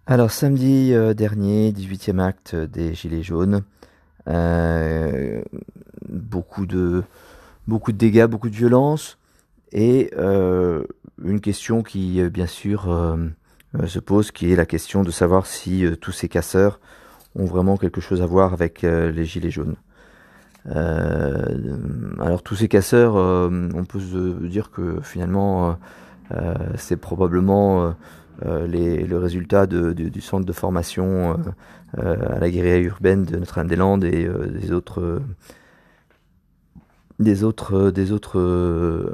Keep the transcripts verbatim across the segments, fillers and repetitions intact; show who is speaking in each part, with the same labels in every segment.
Speaker 1: Alors samedi euh, dernier, dix-huitième acte des Gilets jaunes. Euh, beaucoup de, beaucoup de dégâts, beaucoup de violence et euh, une question qui euh, bien sûr euh, euh, se pose, qui est la question de savoir si euh, tous ces casseurs ont vraiment quelque chose à voir avec euh, les Gilets jaunes. Euh, alors tous ces casseurs, euh, on peut se dire que finalement euh, euh, c'est probablement euh, euh, les, le résultat de, de, du centre de formation euh, euh, à la guérilla urbaine de Notre-Dame-des-Landes et euh, des autres, euh, des autres, euh, des autres euh,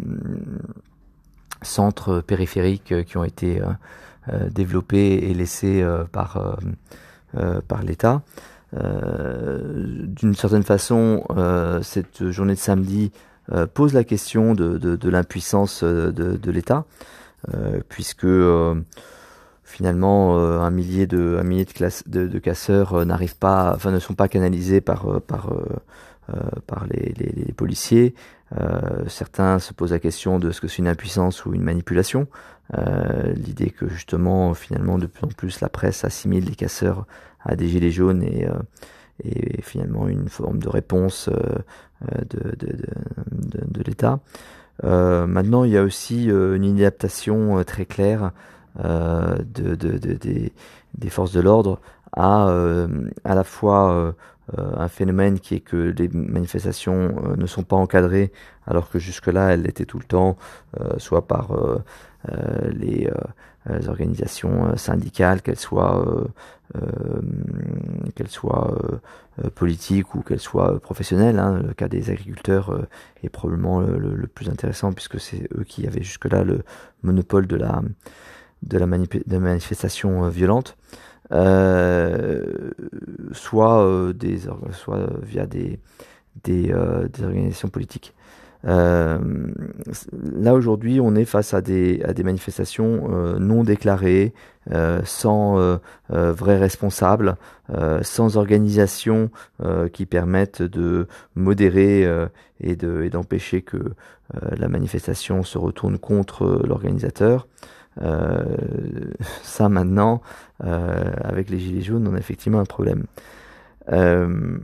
Speaker 1: centres périphériques euh, qui ont été euh, euh, développés et laissés euh, par, euh, euh, par l'État. Euh, D'une certaine façon, euh, cette journée de samedi euh, pose la question de, de, de l'impuissance de, de l'État, euh, puisque euh, finalement euh, un millier de un millier de, classe, de, de casseurs euh, n'arrivent pas, enfin ne sont pas canalisés par euh, par euh, euh, par les, les, les policiers. Euh, certains se posent la question de ce que c'est une impuissance ou une manipulation. Euh, L'idée que justement finalement de plus en plus la presse assimile les casseurs à des gilets jaunes et, euh, et finalement une forme de réponse euh, de, de, de, de, de l'État. Euh, maintenant, il y a aussi euh, une inadaptation euh, très claire euh, de, de, de, des, des forces de l'ordre à euh, à la fois euh, euh, un phénomène qui est que les manifestations euh, ne sont pas encadrées, alors que jusque-là, elles l'étaient tout le temps, euh, soit par euh, euh, les, euh, les organisations euh, syndicales, qu'elles soient, euh, euh, qu'elles soient euh, euh, politiques ou qu'elles soient euh, professionnelles. Hein. Le cas des agriculteurs euh, est probablement le, le, le plus intéressant, puisque c'est eux qui avaient jusque-là le monopole de la, de la, manip de la manifestation euh, violente. Euh, soit, euh, des, soit via des, des, euh, des organisations politiques. Euh, Là aujourd'hui, on est face à des, à des manifestations euh, non déclarées, euh, sans euh, euh, vrais responsables, euh, sans organisation euh, qui permettent de modérer euh, et de, et d'empêcher que euh, la manifestation se retourne contre l'organisateur. Euh, Ça maintenant, euh, avec les Gilets jaunes, on a effectivement un problème. Euh,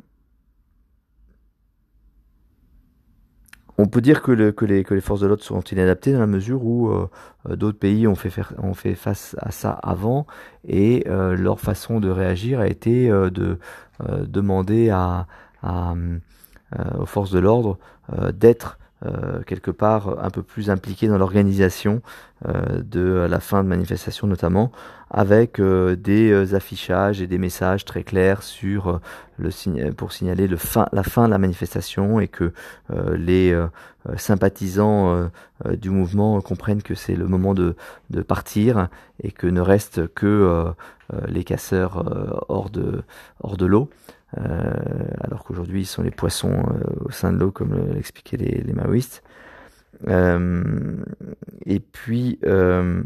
Speaker 1: On peut dire que, le, que, les, que les forces de l'ordre sont inadaptées dans la mesure où euh, euh, d'autres pays ont fait, faire, ont fait face à ça avant et euh, leur façon de réagir a été euh, de euh, demander à, à, euh, aux forces de l'ordre euh, d'être euh, quelque part un peu plus impliquées dans l'organisation euh, de la fin de manifestations notamment, avec euh, des euh, affichages et des messages très clairs sur euh, le sign pour signaler le fin, la fin de la manifestation et que euh, les euh, sympathisants euh, euh, du mouvement comprennent que c'est le moment de, de partir et que ne restent que euh, euh, les casseurs euh, hors de, hors de l'eau. Euh, alors qu'aujourd'hui ils sont les poissons euh, au sein de l'eau, comme l'expliquaient les, les maoïstes. Euh, et puis, euh,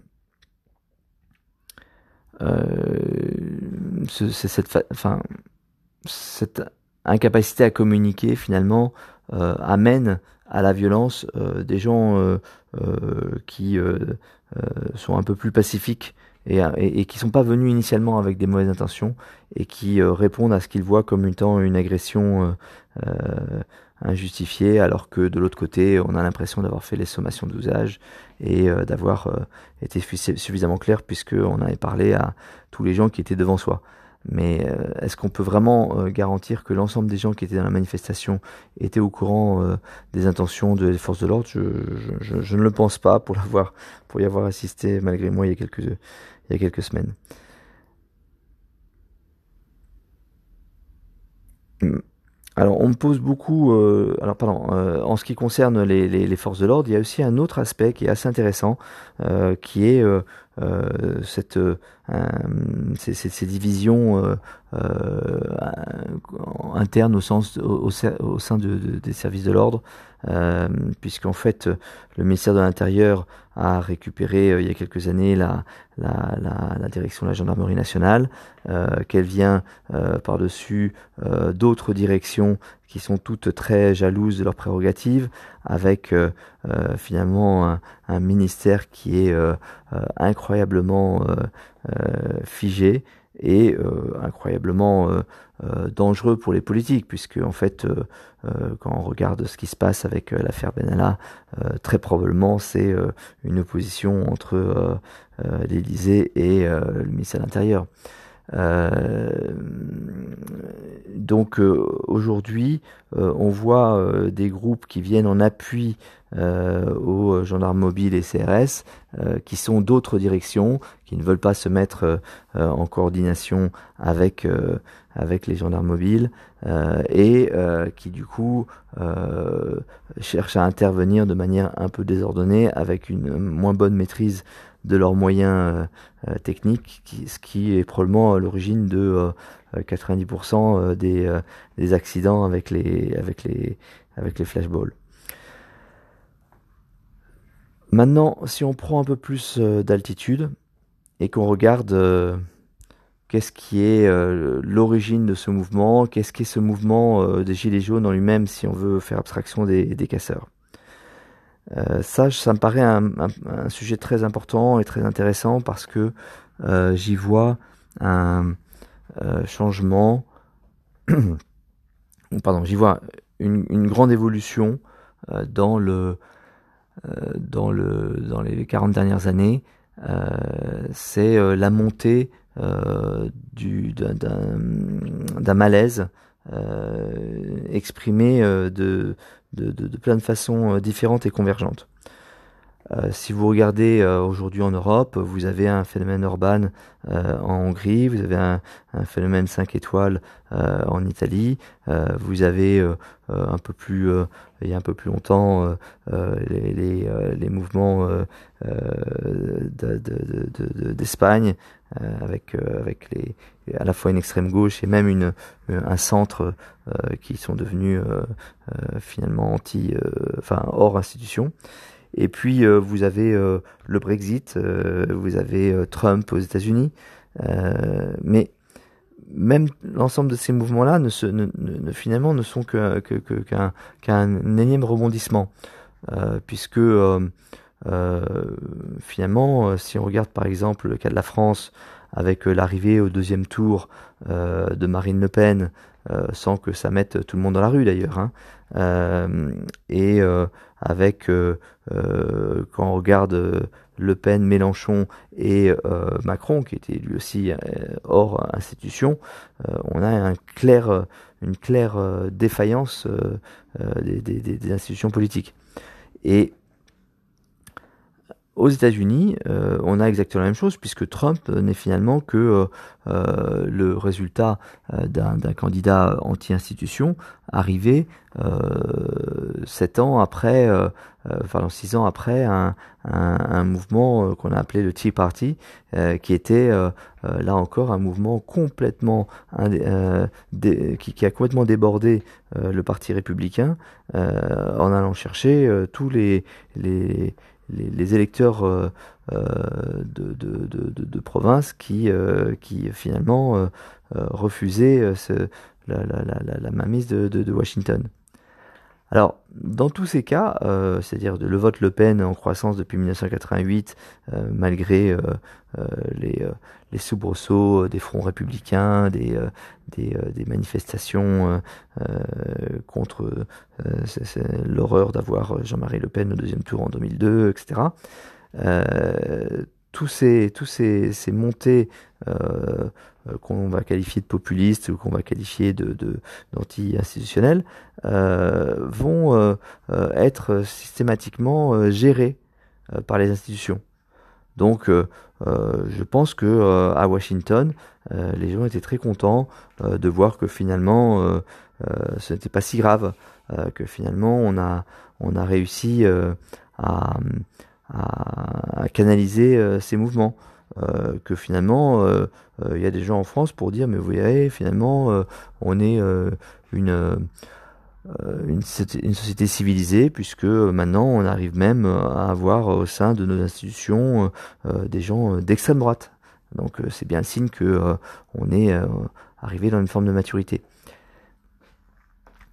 Speaker 1: euh, c'est cette, fa- enfin, cette incapacité à communiquer finalement euh, amène à la violence euh, des gens euh, euh, qui euh, euh, sont un peu plus pacifiques et, et, et qui sont pas venus initialement avec des mauvaises intentions et qui euh, répondent à ce qu'ils voient comme étant une agression euh, euh, injustifiée, alors que de l'autre côté on a l'impression d'avoir fait les sommations d'usage et euh, d'avoir euh, été suffisamment clair, puisque on avait parlé à tous les gens qui étaient devant soi. Mais euh, est-ce qu'on peut vraiment euh, garantir que l'ensemble des gens qui étaient dans la manifestation étaient au courant euh, des intentions des forces de l'ordre? je, je, je, je ne le pense pas, pour l'avoir, pour y avoir assisté malgré moi il y a quelques, il y a quelques semaines. Hum. Alors, on me pose beaucoup. Euh, alors, pardon. Euh, en ce qui concerne les, les, les forces de l'ordre, il y a aussi un autre aspect qui est assez intéressant, euh, qui est euh, euh, cette, euh, ces, ces, ces divisions euh, euh, internes au sens, au, au, au sein de, de, des services de l'ordre, euh, puisqu'en fait, le ministère de l'Intérieur a récupéré euh, il y a quelques années la, la, la, la direction de la gendarmerie nationale, euh, qu'elle vient euh, par-dessus euh, d'autres directions qui sont toutes très jalouses de leurs prérogatives, avec euh, euh, finalement un, un ministère qui est euh, euh, incroyablement euh, euh, figé et euh, incroyablement euh, euh, dangereux pour les politiques, puisque en fait, euh, euh, quand on regarde ce qui se passe avec euh, l'affaire Benalla, euh, très probablement c'est euh, une opposition entre euh, euh, l'Élysée et euh, le ministère de l'Intérieur. Euh, donc euh, aujourd'hui, euh, on voit euh, des groupes qui viennent en appui euh, aux gendarmes mobiles et C R S, euh, qui sont d'autres directions, qui ne veulent pas se mettre euh, en coordination avec euh, avec les gendarmes mobiles euh, et euh, qui du coup euh, cherchent à intervenir de manière un peu désordonnée avec une moins bonne maîtrise de leurs moyens euh, techniques, qui, ce qui est probablement à l'origine de euh, quatre-vingt-dix pour cent des, euh, des accidents avec les, avec les, avec les flashballs. Maintenant, si on prend un peu plus euh, d'altitude et qu'on regarde euh, qu'est-ce qui est euh, l'origine de ce mouvement, qu'est-ce qu'est ce mouvement euh, des Gilets jaunes en lui-même, si on veut faire abstraction des, des casseurs. Euh, ça, ça me paraît un, un, un sujet très important et très intéressant parce que euh, j'y vois un euh, changement, pardon, j'y vois une, une grande évolution euh, dans le euh, dans le dans les quarante dernières années. Euh, c'est euh, la montée euh, du d'un d'un malaise euh, exprimé euh, de De, de, de plein de façons euh, différentes et convergentes. Euh, si vous regardez euh, aujourd'hui en Europe, vous avez un phénomène urbain euh, en Hongrie, vous avez un, un phénomène cinq étoiles euh, en Italie, euh, vous avez euh, euh, un peu plus, euh, il y a un peu plus longtemps, euh, euh, les, les, euh, les mouvements euh, de, de, de, de, d'Espagne euh, avec, euh, avec les, à la fois une extrême gauche et même une, un centre euh, qui sont devenus euh, euh, finalement anti, euh, enfin hors institution. Et puis euh, vous avez euh, le Brexit, euh, vous avez euh, Trump aux États-Unis, euh, mais même l'ensemble de ces mouvements-là ne, se, ne, ne finalement ne sont que, que, que, qu'un, qu'un énième rebondissement, euh, puisque euh, euh, finalement, si on regarde par exemple le cas de la France, avec euh, l'arrivée au deuxième tour euh, de Marine Le Pen, euh, sans que ça mette tout le monde dans la rue d'ailleurs, hein, euh, et euh, avec euh, euh, quand on regarde euh, Le Pen, Mélenchon et euh, Macron, qui était lui aussi euh, hors institution, euh, on a un clair, une claire euh, défaillance euh, euh, des, des, des institutions politiques. Et aux États-Unis, euh, on a exactement la même chose, puisque Trump n'est finalement que euh, le résultat euh, d'un, d'un candidat anti-institution arrivé euh, sept ans après, euh, enfin six ans après, un, un, un mouvement qu'on a appelé le Tea Party, euh, qui était euh, là encore un mouvement complètement euh, dé, qui, qui a complètement débordé euh, le Parti républicain euh, en allant chercher euh, tous les les Les, les électeurs euh, euh, de, de, de, de province qui, euh, qui finalement euh, euh, refusaient ce, la, la, la, la mainmise de, de, de Washington. Alors, dans tous ces cas, euh, c'est-à-dire de le vote Le Pen en croissance depuis mille neuf cent quatre-vingt-huit, euh, malgré euh, euh, les, euh, les soubresauts euh, des fronts républicains, des, euh, des, euh, des manifestations euh, contre euh, c'est, c'est l'horreur d'avoir Jean-Marie Le Pen au deuxième tour en deux mille deux, et cetera. Euh, tous ces, tous ces, ces montées euh, qu'on va qualifier de populistes ou qu'on va qualifier de, de d'anti-institutionnels euh, vont euh, euh, être systématiquement euh, gérés euh, par les institutions. Donc euh, euh, je pense que euh, à Washington, euh, les gens étaient très contents euh, de voir que finalement euh, euh, ce n'était pas si grave, euh, que finalement on a on a réussi euh, à, à, à canaliser euh, ces mouvements. Euh, que finalement il euh, euh, y a des gens en France pour dire mais vous voyez finalement euh, on est euh, une, euh, une une société civilisée puisque maintenant on arrive même à avoir au sein de nos institutions euh, des gens d'extrême droite, donc euh, c'est bien le signe que euh, on est euh, arrivé dans une forme de maturité.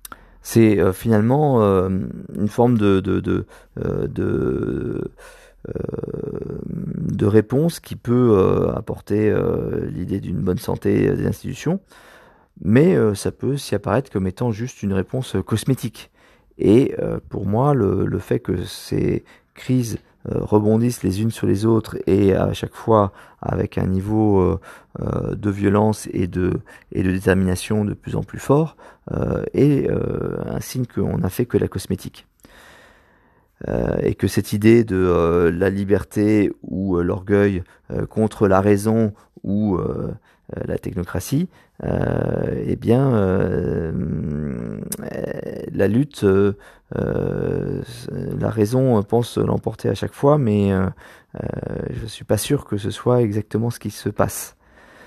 Speaker 1: C'est euh, finalement euh, une forme de, de, de, euh, de, euh, de réponse qui peut euh, apporter euh, l'idée d'une bonne santé des institutions, mais euh, ça peut s'y apparaître comme étant juste une réponse cosmétique. Et euh, pour moi, le, le fait que ces crises euh, rebondissent les unes sur les autres et à chaque fois avec un niveau euh, euh, de violence et de, et de détermination de plus en plus fort euh, est euh, un signe qu'on n'a fait que la cosmétique. Euh, et que cette idée de euh, la liberté ou euh, l'orgueil euh, contre la raison ou euh, euh, la technocratie, euh, eh bien, euh, la lutte, euh, euh, la raison pense l'emporter à chaque fois, mais euh, euh, je suis pas sûr que ce soit exactement ce qui se passe.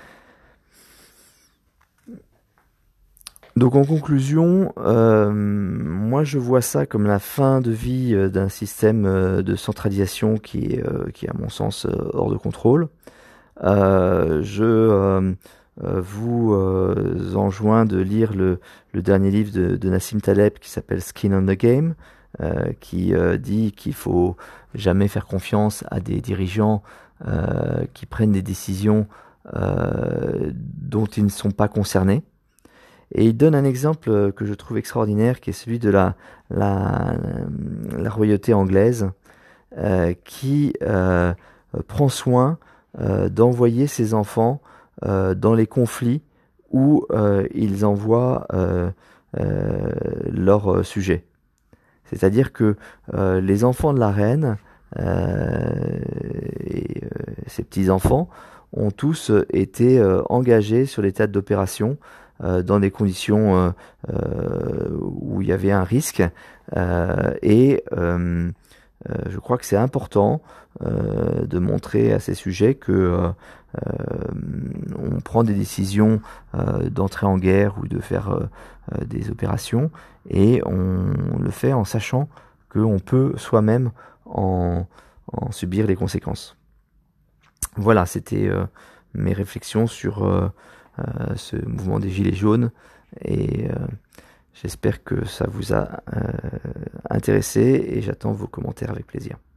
Speaker 1: Donc en conclusion, euh, moi je vois ça comme la fin de vie euh, d'un système euh, de centralisation qui est, euh, qui est à mon sens euh, hors de contrôle. Euh, je euh, euh, vous euh, enjoins de lire le, le dernier livre de, de Nassim Taleb qui s'appelle Skin on the Game, euh, qui euh, dit qu'il faut jamais faire confiance à des dirigeants euh, qui prennent des décisions euh, dont ils ne sont pas concernés. Et il donne un exemple que je trouve extraordinaire, qui est celui de la, la, la royauté anglaise, euh, qui euh, prend soin euh, d'envoyer ses enfants euh, dans les conflits où euh, ils envoient euh, euh, leurs sujets. C'est-à-dire que euh, les enfants de la reine euh, et euh, ses petits-enfants ont tous été euh, engagés sur les théâtres d'opération euh, dans des conditions euh, euh, où il y avait un risque. Euh, et euh, euh, je crois que c'est important euh, de montrer à ces sujets que euh, euh, on prend des décisions euh, d'entrer en guerre ou de faire euh, euh, des opérations, et on le fait en sachant qu'on peut soi-même en, en subir les conséquences. Voilà, c'était euh, mes réflexions sur euh, euh, ce mouvement des Gilets jaunes, et euh, j'espère que ça vous a euh, intéressé, et j'attends vos commentaires avec plaisir.